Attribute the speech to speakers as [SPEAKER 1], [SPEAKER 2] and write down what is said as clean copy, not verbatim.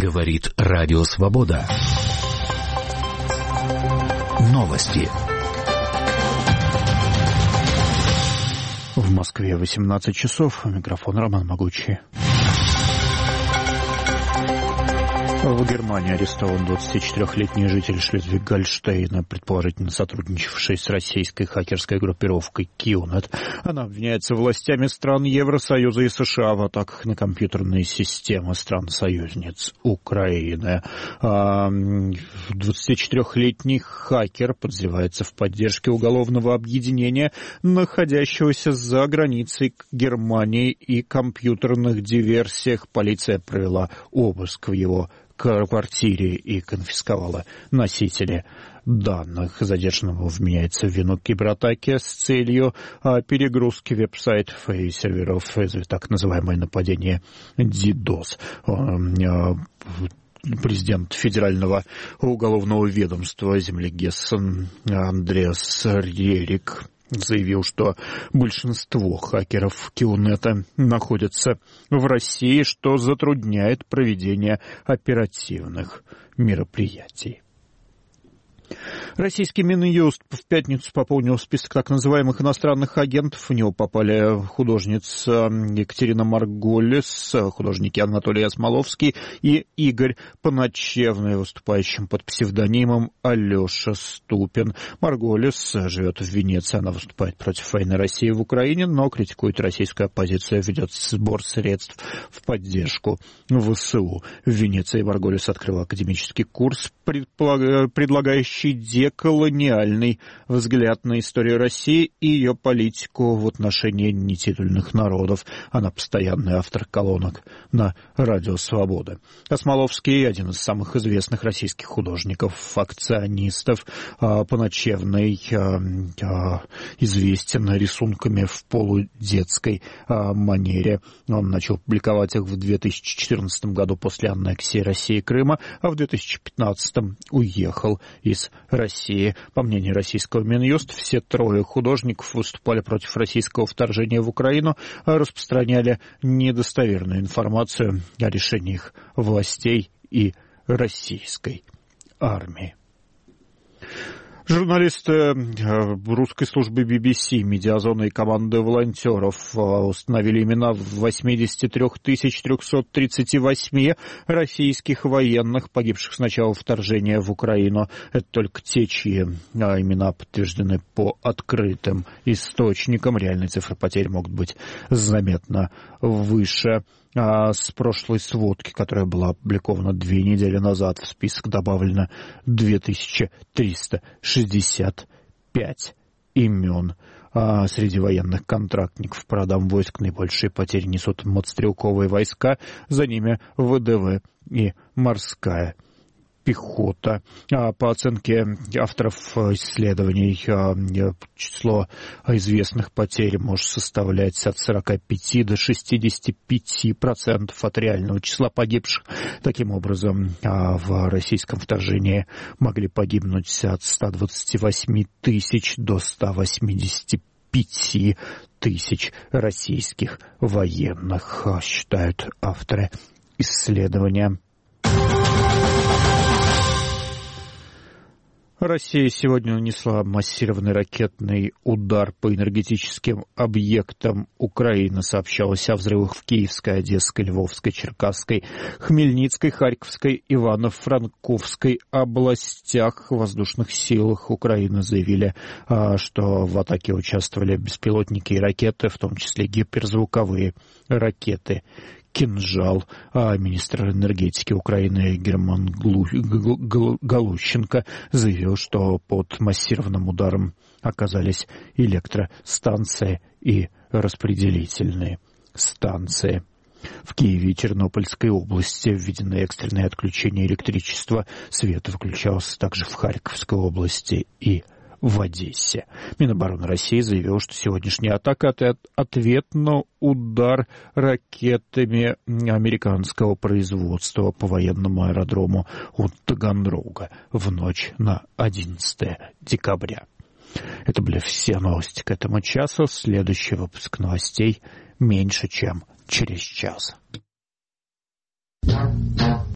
[SPEAKER 1] Говорит Радио Свобода. Новости.
[SPEAKER 2] В Москве 18 часов. Микрофон Роман Могучий. В Германии арестован 24-летний житель Шлезвиг-Гольштейна, предположительно сотрудничавший с российской хакерской группировкой QNet. Она обвиняется властями стран Евросоюза и США в атаках на компьютерные системы стран-союзниц Украины. 24-летний хакер подозревается в поддержке уголовного объединения, находящегося за границей Германии, и компьютерных диверсиях. Полиция провела обыск в его квартире и конфисковала носители данных. Задержанному вменяется в вину кибератаки с целью перегрузки веб-сайтов и серверов, так называемое нападение DDoS. Президент Федерального уголовного ведомства земли Гессен Андреас Рерик заявил, что большинство хакеров QNet находятся в России, что затрудняет проведение оперативных мероприятий. Российский Минюст в пятницу пополнил список так называемых иностранных агентов. В него попали художница Екатерина Марголис, художники Анатолий Осмоловский и Игорь Поночевный, выступающим под псевдонимом Алеша Ступин. Марголис живет в Венеции, она выступает против войны России в Украине, но критикует российскую оппозицию, ведет сбор средств в поддержку ВСУ. В Венеции Марголис открыла академический курс, предлагающий деколониальный взгляд на историю России и ее политику в отношении нетитульных народов. Она постоянный автор колонок на Радио Свобода. Осмоловский — один из самых известных российских художников-акционистов. Поночевный известен рисунками в полудетской манере. Он начал публиковать их в 2014 году после аннексии России Крыма, а в 2015 уехал из России. По мнению российского Минюста, все трое художников выступали против российского вторжения в Украину, распространяли недостоверную информацию о решениях властей и российской армии. Журналисты русской службы BBC, медиазона и команды волонтеров установили имена 83 338 российских военных, погибших с начала вторжения в Украину. Это только те, чьи имена подтверждены по открытым источникам. Реальные цифры потерь могут быть заметно выше. С прошлой сводки, которая была опубликована 2 недели назад, в список добавлено 2365 имен. Среди военных контрактников по родам войск наибольшие потери несут мотострелковые войска, за ними ВДВ и морская пехота. По оценке авторов исследований, число известных потерь может составлять от 45 до 65% от реального числа погибших. Таким образом, в российском вторжении могли погибнуть от 128 тысяч до 185 тысяч российских военных, считают авторы исследования. Россия сегодня нанесла массированный ракетный удар по энергетическим объектам Украины. Сообщалось о взрывах в Киевской, Одесской, Львовской, Черкасской, Хмельницкой, Харьковской, Ивано-Франковской областях. В воздушных силах Украины заявили, что в атаке участвовали беспилотники и ракеты, в том числе гиперзвуковые ракеты «Кинжал». Министр энергетики Украины Герман Галущенко заявил, что под массированным ударом оказались электростанции и распределительные станции. В Киеве и Тернопольской области введены экстренные отключения электричества. Свет выключался также в Харьковской области и в Одессе. Минобороны России заявил, что сегодняшняя атака — это ответ на удар ракетами американского производства по военному аэродрому у Таганрога в ночь на 11 декабря. Это были все новости к этому часу. Следующий выпуск новостей меньше чем через час.